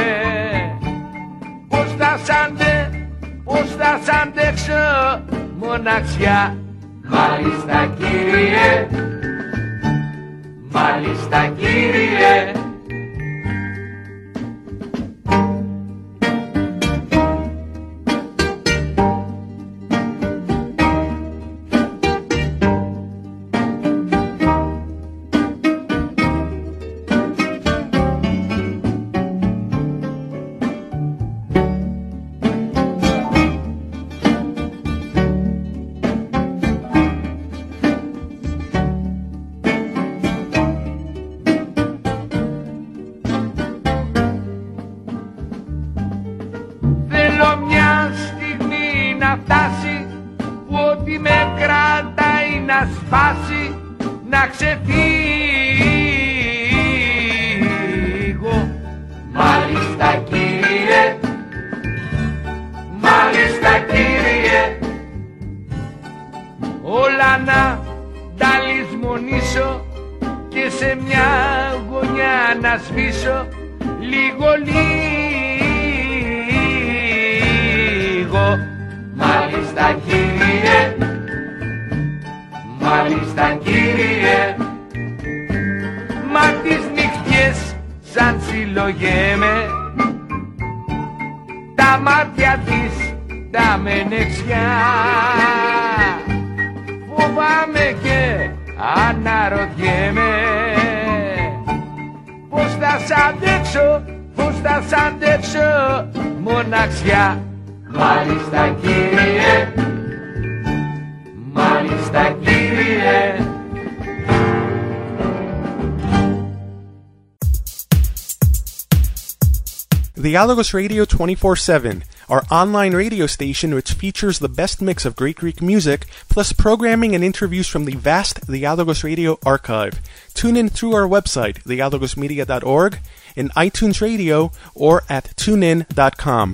πώς θα σ' αντέξω μοναξιά. Μάλιστα κύριε, μάλιστα κύριε. λίγο λίγο. Μάλιστα κύριε, μάλιστα κύριε, μα τις νύχτιες σαν συλλογέμαι, τα μάτια της τα μενεξιά, φοβάμαι και αναρωτιέμαι πώς θα σ' αντέξω, πώς θα σ' αντέξω μοναξιά. Μάλιστα κύριε, μάλιστα κύριε. Dialogos Radio 24/7, our online radio station which features the best mix of great Greek music, plus programming and interviews from the vast Dialogos Radio archive. Tune in through our website, dialogosmedia.org, in iTunes Radio, or at tunein.com.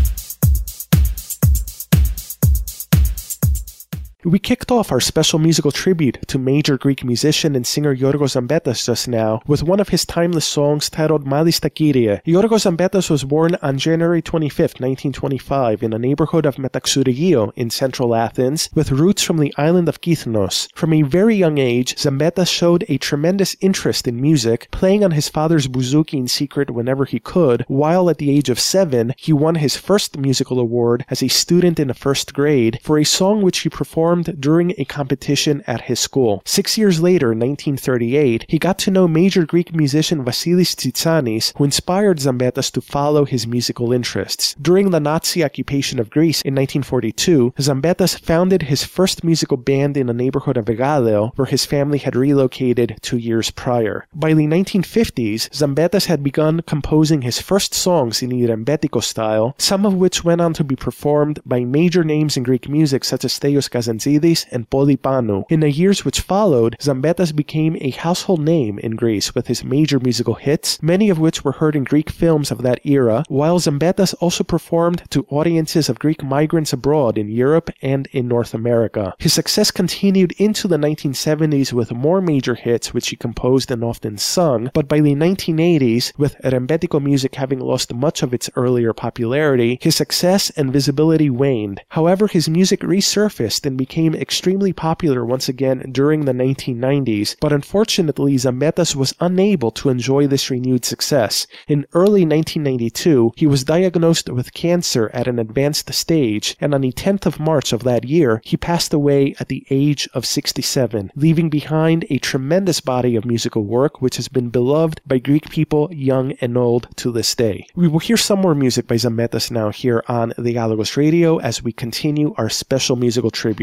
We kicked off our special musical tribute to major Greek musician and singer Yorgos Zambetas just now with one of his timeless songs titled Malista Kyrie. Yorgos Zambetas was born on January 25, 1925 in a neighborhood of Metaxourigio in central Athens with roots from the island of Kythnos. From a very young age, Zambetas showed a tremendous interest in music, playing on his father's bouzouki in secret whenever he could, while at the age of 7, he won his first musical award as a student in the first grade for a song which he performed during a competition at his school. 6 years later, in 1938, he got to know major Greek musician Vasilis Tsitsanis, who inspired Zambetas to follow his musical interests. During the Nazi occupation of Greece in 1942, Zambetas founded his first musical band in the neighborhood of Egaleo, where his family had relocated 2 years prior. By the 1950s, Zambetas had begun composing his first songs in the Rembetiko style, some of which went on to be performed by major names in Greek music such as Theos Kazantzidis and Polly Panou. In the years which followed, Zambetas became a household name in Greece with his major musical hits, many of which were heard in Greek films of that era, while Zambetas also performed to audiences of Greek migrants abroad in Europe and in North America. His success continued into the 1970s with more major hits which he composed and often sung, but by the 1980s, with Rembetiko music having lost much of its earlier popularity, his success and visibility waned. However, his music resurfaced and became extremely popular once again during the 1990s, but unfortunately Zambetas was unable to enjoy this renewed success. In early 1992, he was diagnosed with cancer at an advanced stage, and on the 10th of March of that year, he passed away at the age of 67, leaving behind a tremendous body of musical work which has been beloved by Greek people young and old to this day. We will hear some more music by Zambetas now here on Dialogos Radio as we continue our special musical tribute.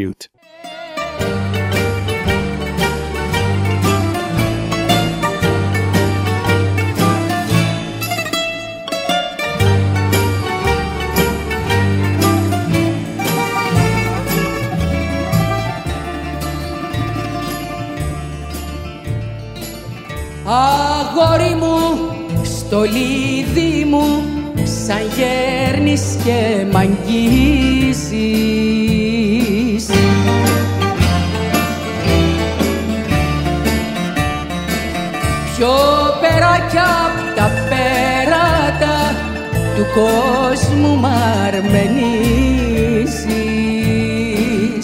Αγόρι μου, στολίδι μου, σαν γέρνεις και μ' αγγίζεις. Πιο πέρα κι απ' τα πέρατα του κόσμου μ' αρμενίζεις.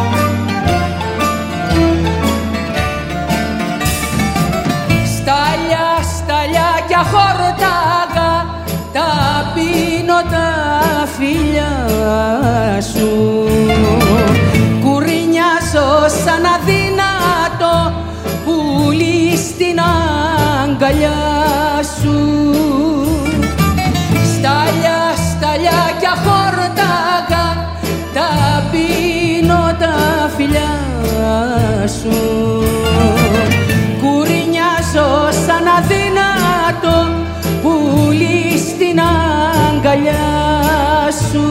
Στάλια, στάλια κι αχόρταγα τα πίνω τα φιλιά σου. Κουρινιάζω σαν αδύνατο πουλί στην αγκαλιά σου. Στάλια, στάλια κι αχόρταγα τα πίνω τα φιλιά σου. Κουρινιάζω σαν αδύνατο πουλί στην αγκαλιά σου.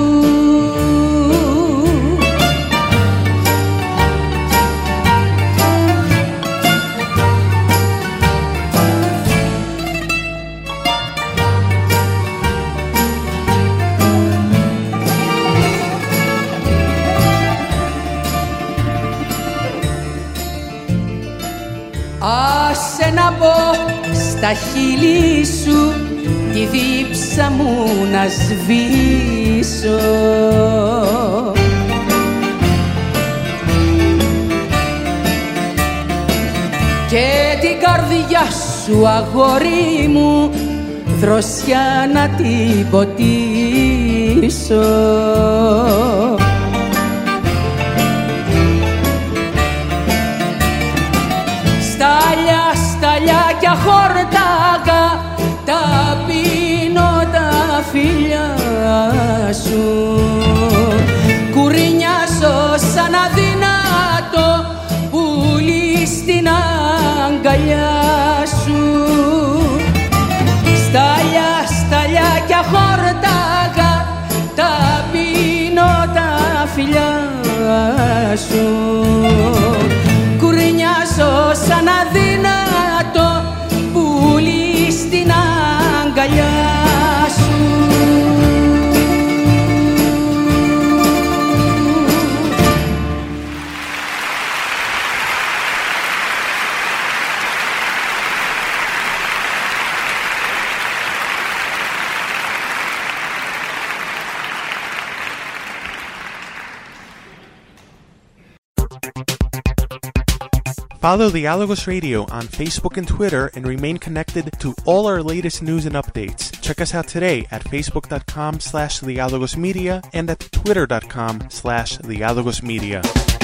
Άσε να μπω στα χείλη σου τη δίψα μου να σβήσω. Και την καρδιά σου αγόρι μου δροσιά να την ποτίσω. Στάλια, σταλιά χορτάκα τα πίνω τα φιλιά σου. Κουρινιάζω σαν αδυνάτο πουλί στην αγκαλιά σου. Στάλια, σταλιά χορτάκα τα πίνω τα φιλιά σου. Κουρινιάζω σαν αδυνάτο πουλί στην αγκαλιά σου. Follow Dialogos Radio on Facebook and Twitter and remain connected to all our latest news and updates. Check us out today at facebook.com/Dialogosmedia and at twitter.com/Dialogosmedia.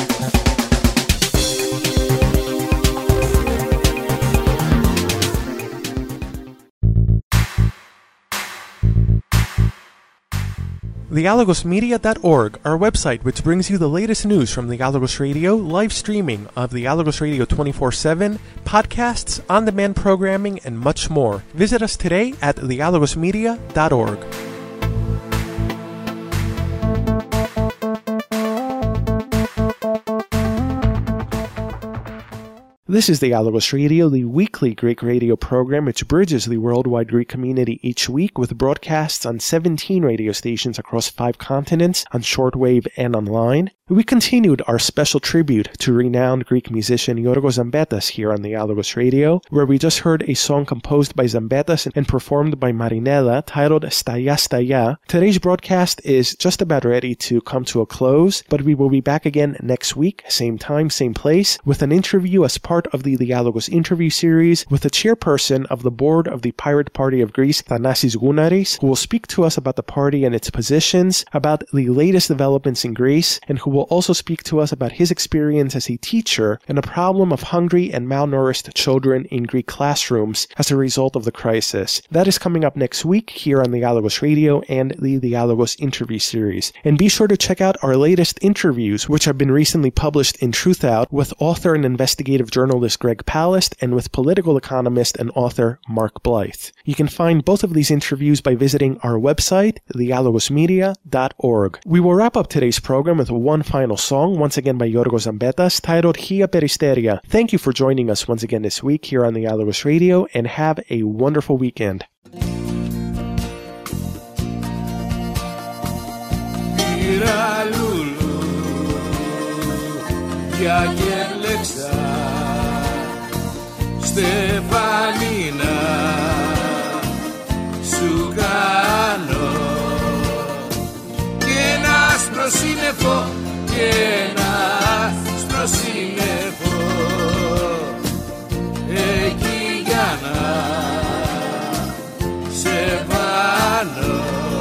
Dialogosmedia.org, our website which brings you the latest news from Dialogos Radio, live streaming of Dialogos Radio 24/7, podcasts, on-demand programming, and much more. Visit us today at dialogosmedia.org. This is Dialogos Radio, the weekly Greek radio program which bridges the worldwide Greek community each week with broadcasts on 17 radio stations across 5 continents, on shortwave and online. We continued our special tribute to renowned Greek musician Yorgos Zambetas here on Dialogos Radio, where we just heard a song composed by Zambetas and performed by Marinella titled Staya Staya. Today's broadcast is just about ready to come to a close, but we will be back again next week, same time, same place, with an interview as part of the Dialogos interview series with the chairperson of the board of the Pirate Party of Greece, Thanasis Gounaris, who will speak to us about the party and its positions, about the latest developments in Greece, and who will also speak to us about his experience as a teacher and a problem of hungry and malnourished children in Greek classrooms as a result of the crisis. That is coming up next week here on Dialogos Radio and the Dialogos interview series. And be sure to check out our latest interviews, which have been recently published in Truthout with author and investigative journalist Greg Palast and with political economist and author Mark Blythe. You can find both of these interviews by visiting our website, dialogosmedia.org. We will wrap up today's program with one final song, once again by Yorgos Zambetas, titled Hia Peristeria. Thank you for joining us once again this week here on Dialogos Radio, and have a wonderful weekend. Στεφανίνα σου κάνω και ένα άσπρο σύννεφο και ένα άσπρο σύννεφο εκεί για να σε βάλω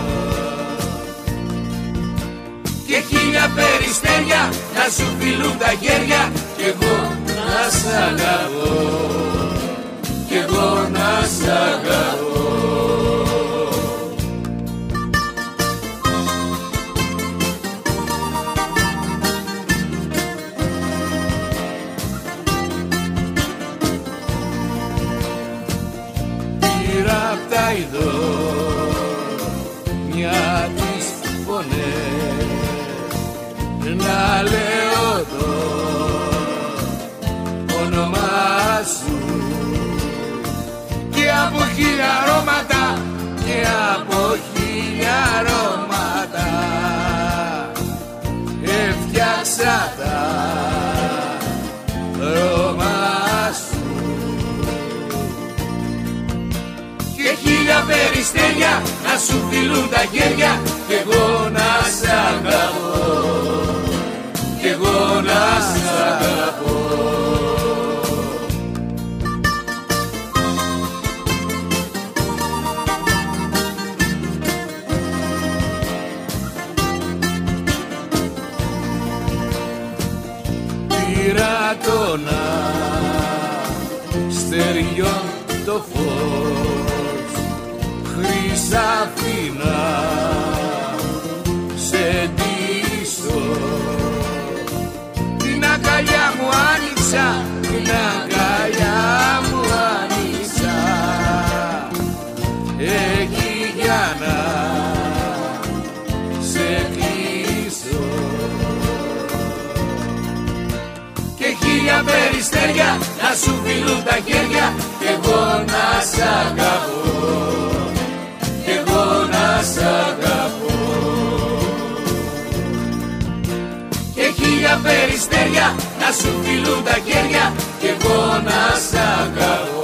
και 1000 περιστέρια να σου φιλούν τα χέρια κι εγώ να σ' αγαπώ, κι εγώ να σ' αγαπώ. Πήρα απ' τα ειδώ μια της φωνές να λέω το όνομά σου και από 1000 αρώματα και από 1000 αρώματα έφτιαξα τα αρώμα σου και 1000 περιστέρια σου φιλούν τα χέρια κι εγώ να σ' αγαπώ, κι εγώ να σ' αγαπώ. Πήρα τον αστεριών το φως, χρυσάφινα σε ντύσω, την αγκαλιά μου άνοιξα, την αγκαλιά μου άνοιξα, εκεί για να σε κλείσω. Και χίλια περιστέρια να σου φιλούν τα χέρια κι εγώ να σ' αγαπώ, κι εγώ να σ' αγαπώ. Και χίλια περιστέρια να σου φιλούν τα χέρια κι εγώ να σ' αγαπώ.